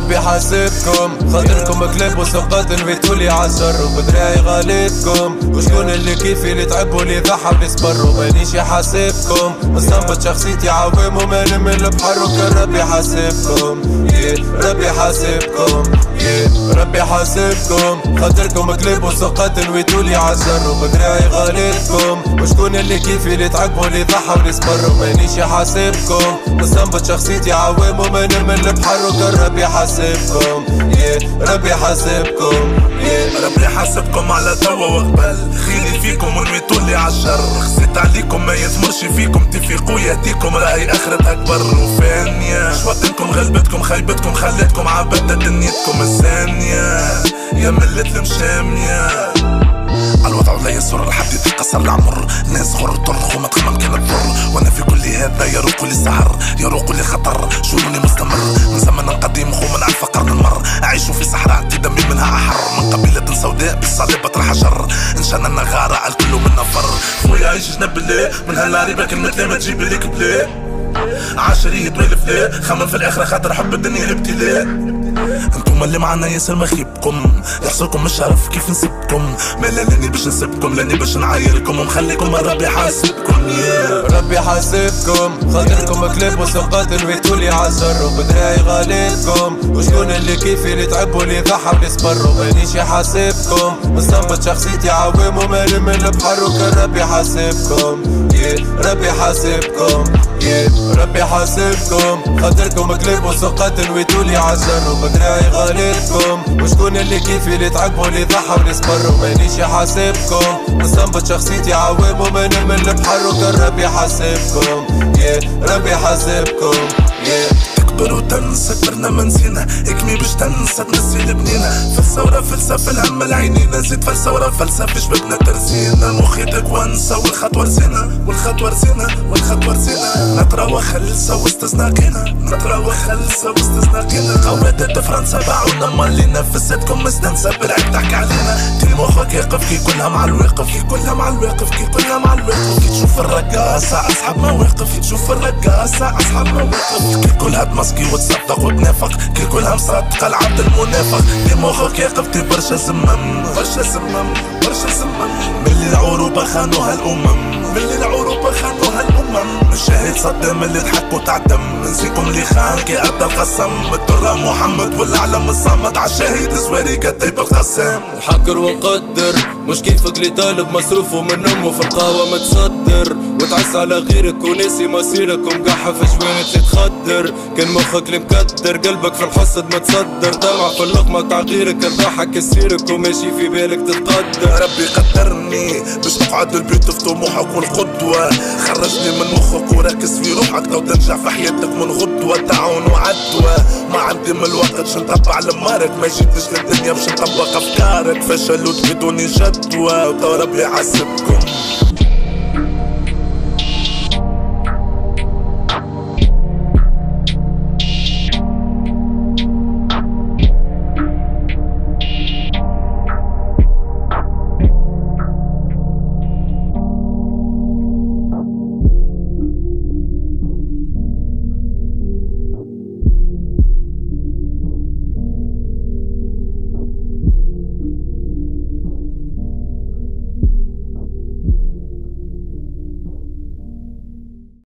ربي حاسبكم، خاطركم كلاب وسقات نبيتولي عالشر وبدراعي غالبكم، وشكون اللي كيفي اللي تعب واللي ضحى واللي صبر ومانيش يحاسبكم، مستنبط شخصيتي عوام وما نمل البحر وكان ربي حاسبكم، ربي حاسبكم، ربي حاسبكم، خاطركم كلاب وسقات نبيتولي عالشر وبدراعي غالبكم، وشكون اللي كيفي اللي تعب واللي ضحى واللي صبر ومانيش يحاسبكم، مستنبط شخصيتي عوام وما نمل البحر وكان ربي حاسبكم، ربي حاسبكم، ربي حاسبكم على توا وقبل، خيري فيكم ورميتولي عالشر، خسيت عليكم ما يثمرش فيكم، تفيقوا يهديكم راهي اخرة اكبر وفانية، شوطنكم غلبتكم خيبتكم خلتكم عبدة دنيتكم الثانية يا ملة المشامية. الوضع لا يسر لحد يتكسر العمر، ناس غر طرخ وما تخمم كانت ضر، وانا في كل هذا يروق لي سهر يروق لي خطر، شؤوني مستمر من زمن قديم خو من الف قرن المر، اعيش في صحراء دمي منها احر، من قبيلة سوداء بالصليبة الحجر، انشان النغارة الكل منا فر، خويا عيش جنب الله من هالعريبة كلمة لا ما تجيب ليك بلا، عشرية والف لا خمم في الاخرة خاطر حب الدنيا ابتلاء، انتم اللي معنا ياسر مخيبكم، يحصلكم الشرف كيف نسبكم، ما لاني باش نسبكم لاني باش نعايركم ونخليكم ربي حاسبكم، ربي حاسبكم، خاطركم كلاب وسقات نبيتولي عالشر وبدراعي غالبكم، وشكون اللي كيفي اللي تعب واللي ضحى واللي صبر ومانيش يحاسبكم، مستنبط شخصيتي عوام وما نمل البحر وكان ربي حاسبكم، ربي حاسبكم، ربي حاسبكم، خاطركم كلاب وسقات نبيتولي عالشر وبدراعي غالبكم، وشكون اللي كيفي اللي تعب واللي ضحى واللي صبر ومانيش يحاسبكم، مستنبط شخصيتي عوام وما نمل البحر وكان ربي حاسبكم، ربي حاسبكم، تكبر وتنسى كبرنا ما نسينا، اكمي باش تنسى تنسي لبنينا، فلسة ورا فلسة في الهم العينينا، زيد فلسة ورا فلسة في جبتنا ترسينا، المخ يدك وانسى والخطوة رسينا والخطوة رسينا والخطوة رسينا، نتراوى خلسة وسط زناقينا، نتراوى خلسة وسط زناقينا، قوادات فرنسا باعونا مالينا، فساتكم مستنسى بالعيب تحكي علينا، تي مخك يقف كي كلها مع الواقف، كي كلها مع الواقف، كي كلها مع الواقف، كي تشوف الرقاصة اصحاب مواقف، كي تشوف الرقاصة اصحاب مواقف، كي كلها تمسكي وتصدق وتنافق، كي كلها مصدقة العبد المنافق، تي مخك يقف تي برشا زمم برشا زمم برشا زمم، ملي العروبة خانوها الامم، ملي العروبة خانوها الامم، الشهيد صدام اللي ضحك وتعدم، نسيكم اللي خان كي ادى القسم، الدرة محمد والعلم الصمد عالشهيد زواري كتيب القسام، نحكر ونقدر مش كيفك اللي طالب مصروفه من امه في القهوة متصدر، وتعس على غيرك وناسي مصيرك ومقحة في جوانك اللي تخدر، كان مخك اللي مكدر قلبك في الحسد متصدر، طمع في اللقمة تاع غيرك الضحك يسيرك وماشي في بالك تتقدر، ربي قدرني باش نقعد البيت في طموحك والقدوة، خرجني من مخك وركز في روحك تو تنجح في حياتك من غدوة، تعاون وعدوى ما عندي من الوقت باش نطبع لمارك، ما جيتش للدنيا باش نطبق افكارك، فشل وتفيدوني جدوى وتو ربي يحاسبكم.